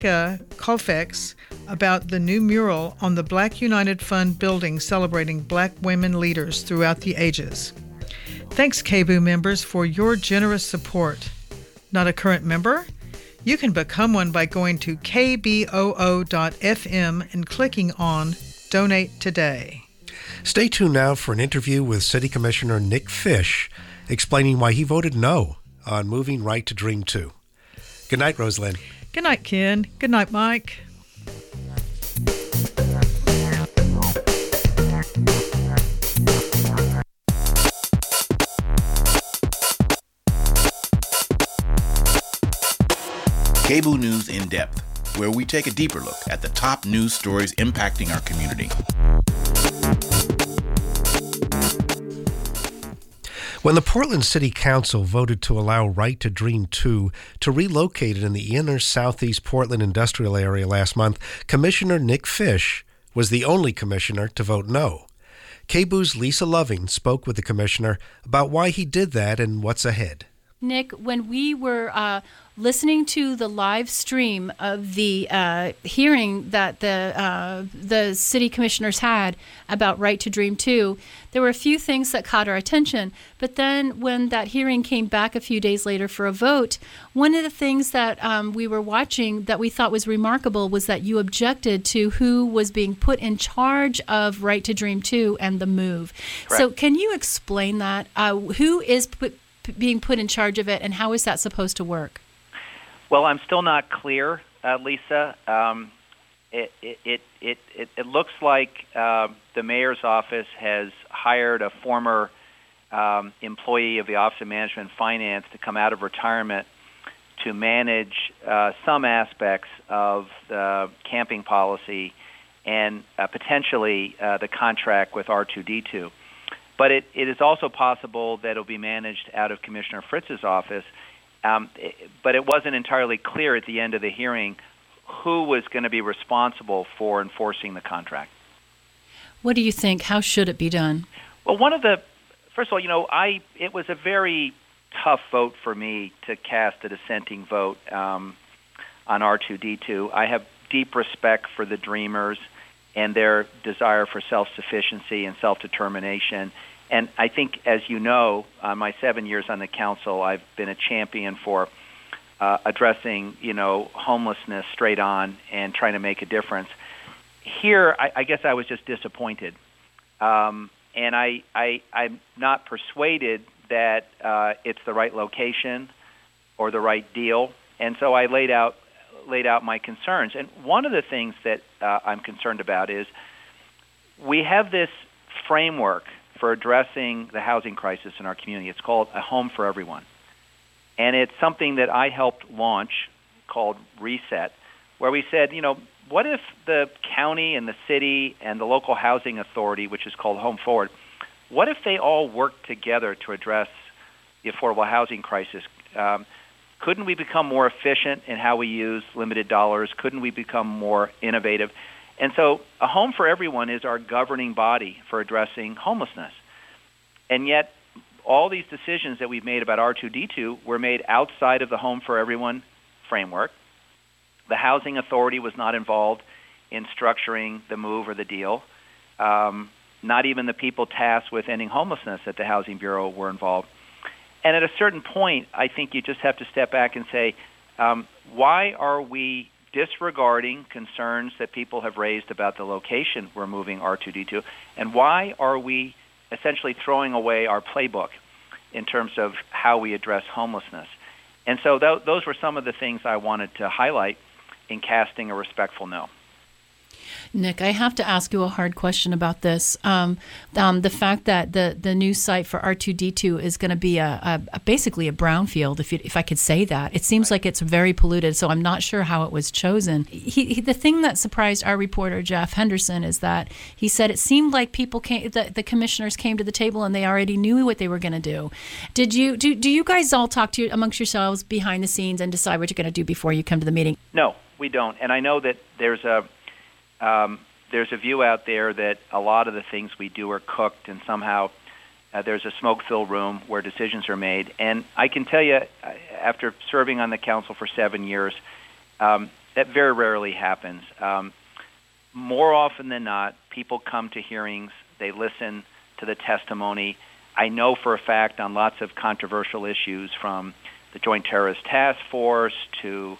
Colfax about the new mural on the Black United Fund building celebrating Black women leaders throughout the ages. Thanks, KBOO members, for your generous support. Not a current member? You can become one by going to kboo.fm and clicking on Donate Today. Stay tuned now for an interview with City Commissioner Nick Fish explaining why he voted no on moving Right to Dream 2. Good night, Rosalind. Good night, Ken. Good night, Mike. KBOO News in Depth, where we take a deeper look at the top news stories impacting our community. When the Portland City Council voted to allow Right to Dream 2 to relocate it in the inner southeast Portland industrial area last month, Commissioner Nick Fish was the only commissioner to vote no. KBOO's Lisa Loving spoke with the commissioner about why he did that and what's ahead. Nick, when we were listening to the live stream of the hearing that the city commissioners had about Right to Dream 2, there were a few things that caught our attention. But then when that hearing came back a few days later for a vote, one of the things that we were watching that we thought was remarkable was that you objected to who was being put in charge of Right to Dream 2 and the move. Correct. So can you explain that? Who is being put in charge of it, and how is that supposed to work? Well, I'm still not clear, Lisa. It looks like the mayor's office has hired a former employee of the Office of Management and Finance to come out of retirement to manage some aspects of the camping policy and potentially the contract with R2D2. But it is also possible that it'll be managed out of Commissioner Fritz's office. But it wasn't entirely clear at the end of the hearing who was going to be responsible for enforcing the contract. What do you think? How should it be done? Well, first of all, it was a very tough vote for me to cast a dissenting vote on R2D2. I have deep respect for the Dreamers and their desire for self-sufficiency and self-determination. And I think, as you know, my 7 years on the council, I've been a champion for addressing, homelessness straight on and trying to make a difference. Here, I guess I was just disappointed. And I'm not persuaded that it's the right location or the right deal. And so I laid out my concerns. And one of the things that I'm concerned about is we have this framework for addressing the housing crisis in our community. It's called A Home for Everyone. And it's something that I helped launch called Reset, where we said, what if the county and the city and the local housing authority, which is called Home Forward, what if they all work together to address the affordable housing crisis? Couldn't we become more efficient in how we use limited dollars? Couldn't we become more innovative? And so A Home for Everyone is our governing body for addressing homelessness. And yet all these decisions that we've made about R2D2 were made outside of the Home for Everyone framework. The Housing Authority was not involved in structuring the move or the deal. Not even the people tasked with ending homelessness at the Housing Bureau were involved. And at a certain point, I think you just have to step back and say, why are we disregarding concerns that people have raised about the location we're moving R2D2, and why are we essentially throwing away our playbook in terms of how we address homelessness? And so those were some of the things I wanted to highlight in casting a respectful no. Nick, I have to ask you a hard question about this. The fact that the new site for R2D2 is going to be basically a brownfield, if I could say that. It seems like it's very polluted, so I'm not sure how it was chosen. The thing that surprised our reporter, Jeff Henderson, is that he said it seemed like the commissioners came to the table and they already knew what they were going to do. Do you guys all talk amongst yourselves behind the scenes and decide what you're going to do before you come to the meeting? No, we don't. And I know that there's a view out there that a lot of the things we do are cooked, and somehow there's a smoke-filled room where decisions are made. And I can tell you, after serving on the council for 7 years, That very rarely happens. More often than not, people come to hearings, they listen to the testimony. I know for a fact on lots of controversial issues, from the Joint Terrorist Task Force to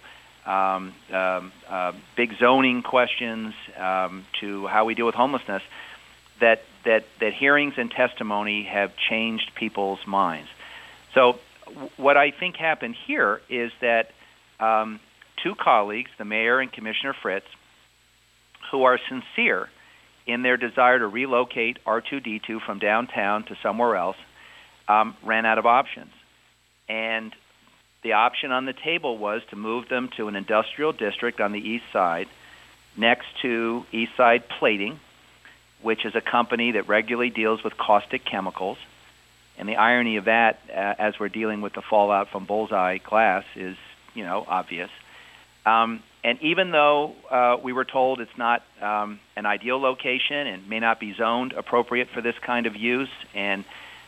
big zoning questions, to how we deal with homelessness, that hearings and testimony have changed people's minds. So what I think happened here is that two colleagues, the mayor and Commissioner Fritz, who are sincere in their desire to relocate R2-D2 from downtown to somewhere else, ran out of options. And the option on the table was to move them to an industrial district on the east side next to Eastside Plating, which is a company that regularly deals with caustic chemicals. And the irony of that, as we're dealing with the fallout from Bullseye Glass, is, obvious. And even though we were told it's not an ideal location and may not be zoned appropriate for this kind of use, and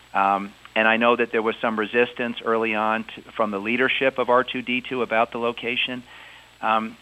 I know that there was some resistance early on from the leadership of R2-D2 about the location, and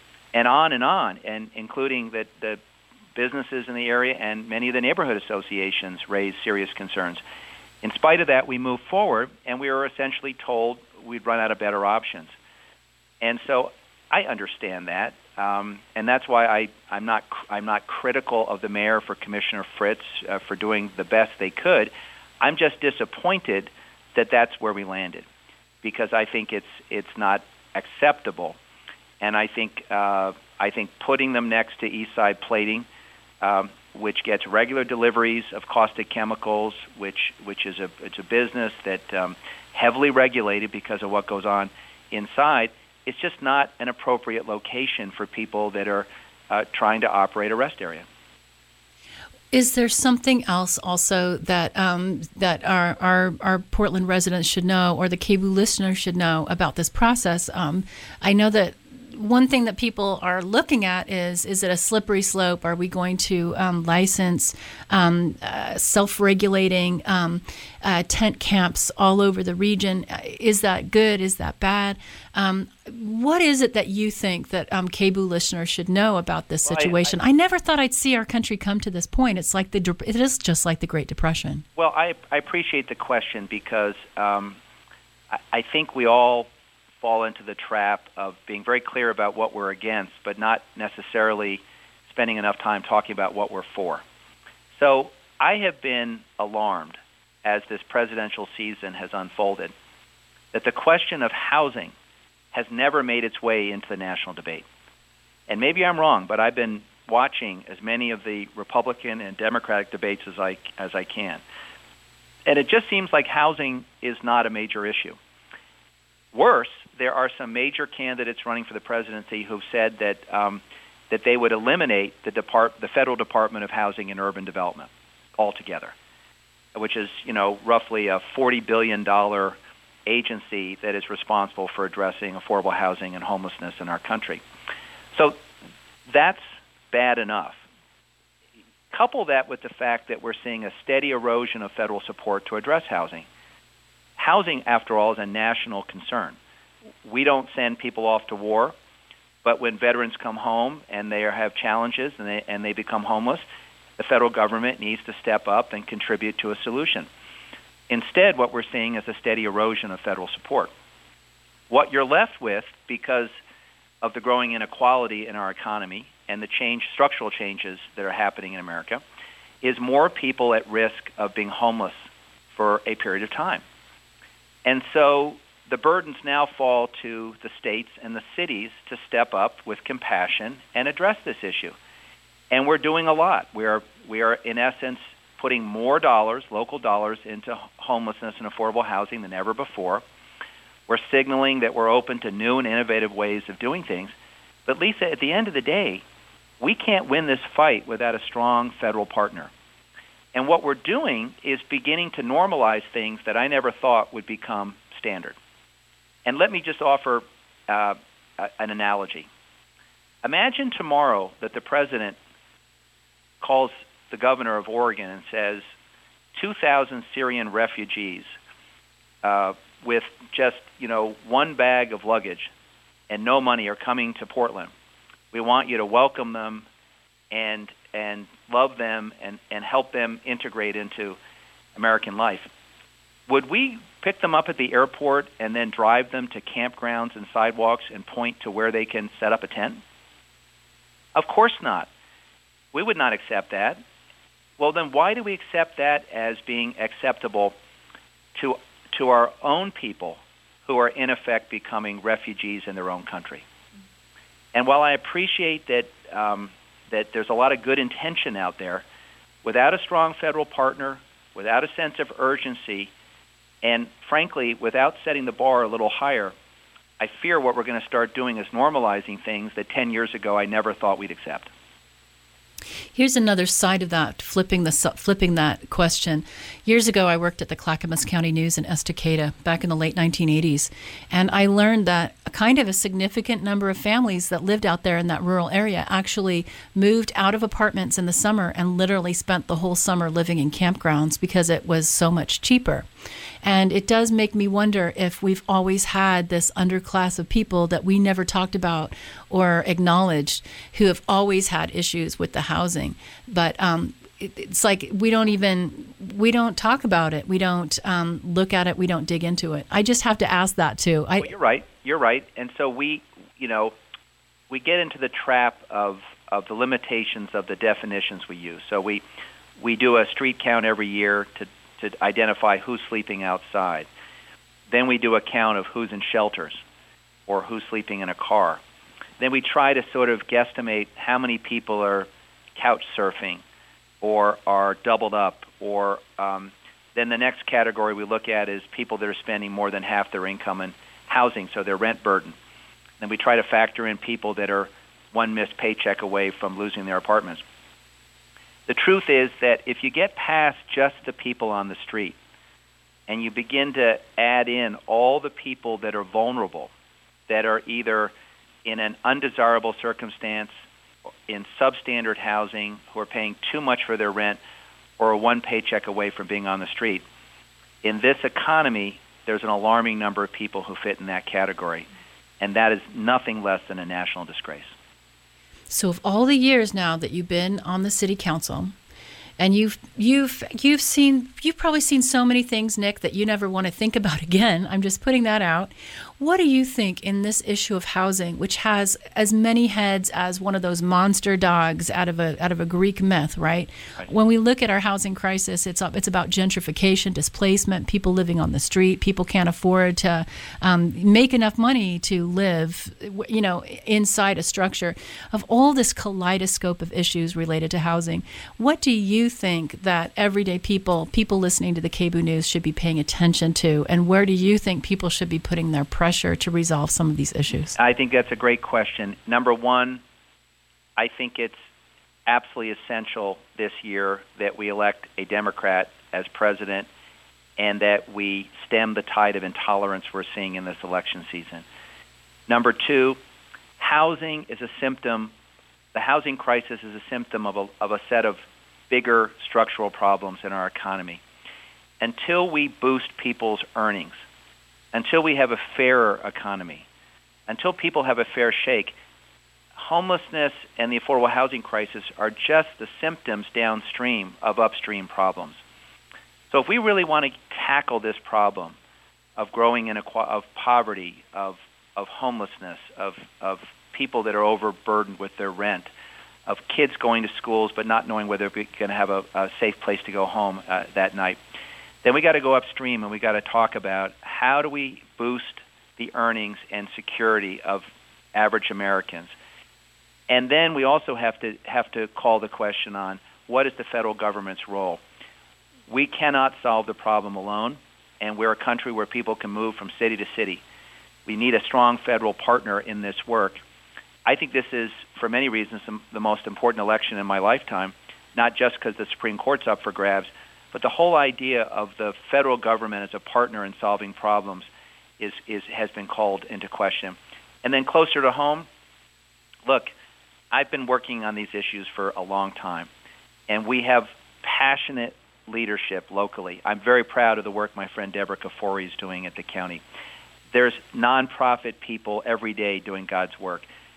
including that the businesses in the area and many of the neighborhood associations raised serious concerns. In spite of that, we moved forward, and we were essentially told we'd run out of better options. And so I understand that, and that's why I'm not critical of the mayor for Commissioner Fritz for doing the best they could. I'm just disappointed that that's where we landed, because I think it's not acceptable, and I think putting them next to Eastside Plating, which gets regular deliveries of caustic chemicals, which is a business that heavily regulated because of what goes on inside. It's just not an appropriate location for people that are trying to operate a rest area. Is there something else also that that our Portland residents should know, or the KBOO listeners should know about this process? I know that one thing that people are looking at is it a slippery slope? Are we going to license self-regulating tent camps all over the region? Is that good? Is that bad? What is it that you think that KBOO listeners should know about this situation? I never thought I'd see our country come to this point. It is just like the Great Depression. Well, I appreciate the question, because I think we all fall into the trap of being very clear about what we're against, but not necessarily spending enough time talking about what we're for. So I have been alarmed as this presidential season has unfolded that the question of housing has never made its way into the national debate. And maybe I'm wrong, but I've been watching as many of the Republican and Democratic debates as I can. And it just seems like housing is not a major issue. Worse, there are some major candidates running for the presidency who've said that that they would eliminate the Federal Department of Housing and Urban Development altogether, which is roughly a $40 billion agency that is responsible for addressing affordable housing and homelessness in our country. So that's bad enough. Couple that with the fact that we're seeing a steady erosion of federal support to address housing. Housing, after all, is a national concern. We don't send people off to war, but when veterans come home and they have challenges and they become homeless, the federal government needs to step up and contribute to a solution. Instead, what we're seeing is a steady erosion of federal support. What you're left with, because of the growing inequality in our economy and the structural changes that are happening in America, is more people at risk of being homeless for a period of time. And so the burdens now fall to the states and the cities to step up with compassion and address this issue. And we're doing a lot. We are in essence putting more dollars, local dollars, into homelessness and affordable housing than ever before. We're signaling that we're open to new and innovative ways of doing things. But Lisa, at the end of the day, we can't win this fight without a strong federal partner. And what we're doing is beginning to normalize things that I never thought would become standard. And let me just offer an analogy. Imagine tomorrow that the president calls the governor of Oregon and says 2,000 Syrian refugees with just one bag of luggage and no money are coming to Portland. We want you to welcome them and love them and help them integrate into American life. Would we pick them up at the airport and then drive them to campgrounds and sidewalks and point to where they can set up a tent? Of course not. We would not accept that. Well, then why do we accept that as being acceptable to our own people who are in effect becoming refugees in their own country? And while I appreciate that that there's a lot of good intention out there, without a strong federal partner, without a sense of urgency, and frankly, without setting the bar a little higher, I fear what we're going to start doing is normalizing things that 10 years ago I never thought we'd accept. Here's another side of that, flipping that question. Years ago, I worked at the Clackamas County News in Estacada back in the late 1980s, and I learned that a significant number of families that lived out there in that rural area actually moved out of apartments in the summer and literally spent the whole summer living in campgrounds because it was so much cheaper. And it does make me wonder if we've always had this underclass of people that we never talked about or acknowledged who have always had issues with the housing. But it's like we don't talk about it. We don't look at it. We don't dig into it. I just have to ask that too. Well, you're right. And so we get into the trap of the limitations of the definitions we use. So we do a street count every year to identify who's sleeping outside. Then we do a count of who's in shelters or who's sleeping in a car. Then we try to sort of guesstimate how many people are couch surfing or are doubled up. Or then the next category we look at is people that are spending more than half their income in housing, so their rent burden. Then we try to factor in people that are one missed paycheck away from losing their apartments. The truth is that if you get past just the people on the street and you begin to add in all the people that are vulnerable, that are either in an undesirable circumstance, in substandard housing, who are paying too much for their rent, or one paycheck away from being on the street, in this economy, there's an alarming number of people who fit in that category, and that is nothing less than a national disgrace. So of all the years now that you've been on the city council, and you've probably seen so many things, Nick, that you never want to think about again. I'm just putting that out. What do you think in this issue of housing, which has as many heads as one of those monster dogs out of a Greek myth, right? When we look at our housing crisis, it's about gentrification, displacement, people living on the street, people can't afford to make enough money to live, inside a structure. Of all this kaleidoscope of issues related to housing, what do you think that everyday people listening to the KBOO News should be paying attention to, and where do you think people should be putting their pressure to resolve some of these issues? I think that's a great question. Number one, I think it's absolutely essential this year that we elect a Democrat as president and that we stem the tide of intolerance we're seeing in this election season. Number two, housing is a symptom. The housing crisis is a symptom of a set of bigger structural problems in our economy. Until we boost people's earnings, until we have a fairer economy, until people have a fair shake, homelessness and the affordable housing crisis are just the symptoms downstream of upstream problems. So if we really want to tackle this problem of growing of poverty, of homelessness, of people that are overburdened with their rent, of kids going to schools but not knowing whether they're going to have a safe place to go home that night, then we got to go upstream and we got to talk about how do we boost the earnings and security of average Americans. And then we also have to call the question on what is the federal government's role. We cannot solve the problem alone, and we're a country where people can move from city to city. We need a strong federal partner in this work. I think this is, for many reasons, the most important election in my lifetime, not just because the Supreme Court's up for grabs, but the whole idea of the federal government as a partner in solving problems has been called into question. And then closer to home, look, I've been working on these issues for a long time, and we have passionate leadership locally. I'm very proud of the work my friend Deborah Kafori is doing at the county. There's nonprofit people every day doing God's work.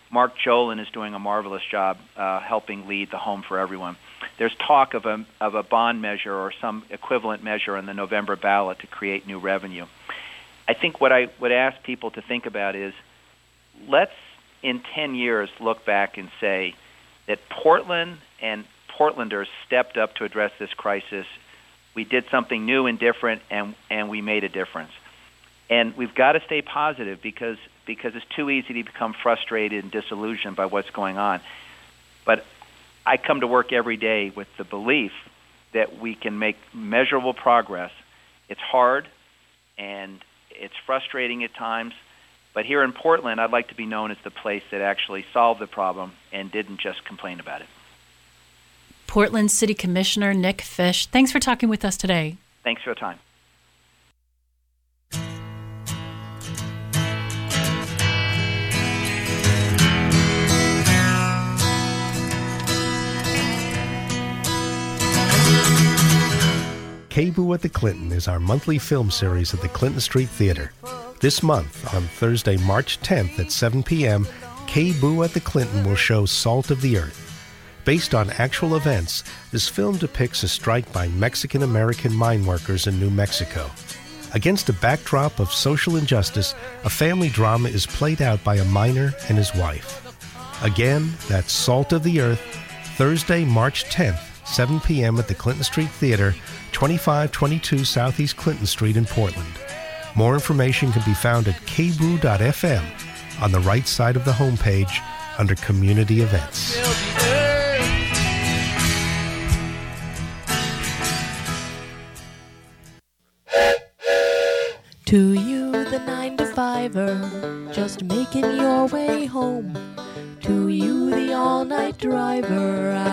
Mark Jolin is doing a marvelous job helping lead the Home for Everyone. There's talk of a bond measure or some equivalent measure on the November ballot to create new revenue. I think what I would ask people to think about is, let's in 10 years look back and say that Portland and Portlanders stepped up to address this crisis. We did something new and different, and we made a difference. And we've got to stay positive because it's too easy to become frustrated and disillusioned by what's going on. But I come to work every day with the belief that we can make measurable progress. It's hard, and it's frustrating at times, but here in Portland, I'd like to be known as the place that actually solved the problem and didn't just complain about it. Portland City Commissioner Nick Fish, thanks for talking with us today. Thanks for your time. KBOO at the Clinton is our monthly film series at the Clinton Street Theater. This month, on Thursday, March 10th at 7 p.m., KBOO at the Clinton will show Salt of the Earth. Based on actual events, this film depicts a strike by Mexican-American mine workers in New Mexico. Against a backdrop of social injustice, a family drama is played out by a miner and his wife. Again, that's Salt of the Earth, Thursday, March 10th, 7 p.m. at the Clinton Street Theater, 2522 Southeast Clinton Street in Portland. More information can be found at kboo.fm on the right side of the homepage under Community Events. To you, the 9-to-5er, just making your way home. To you, the all-night driver,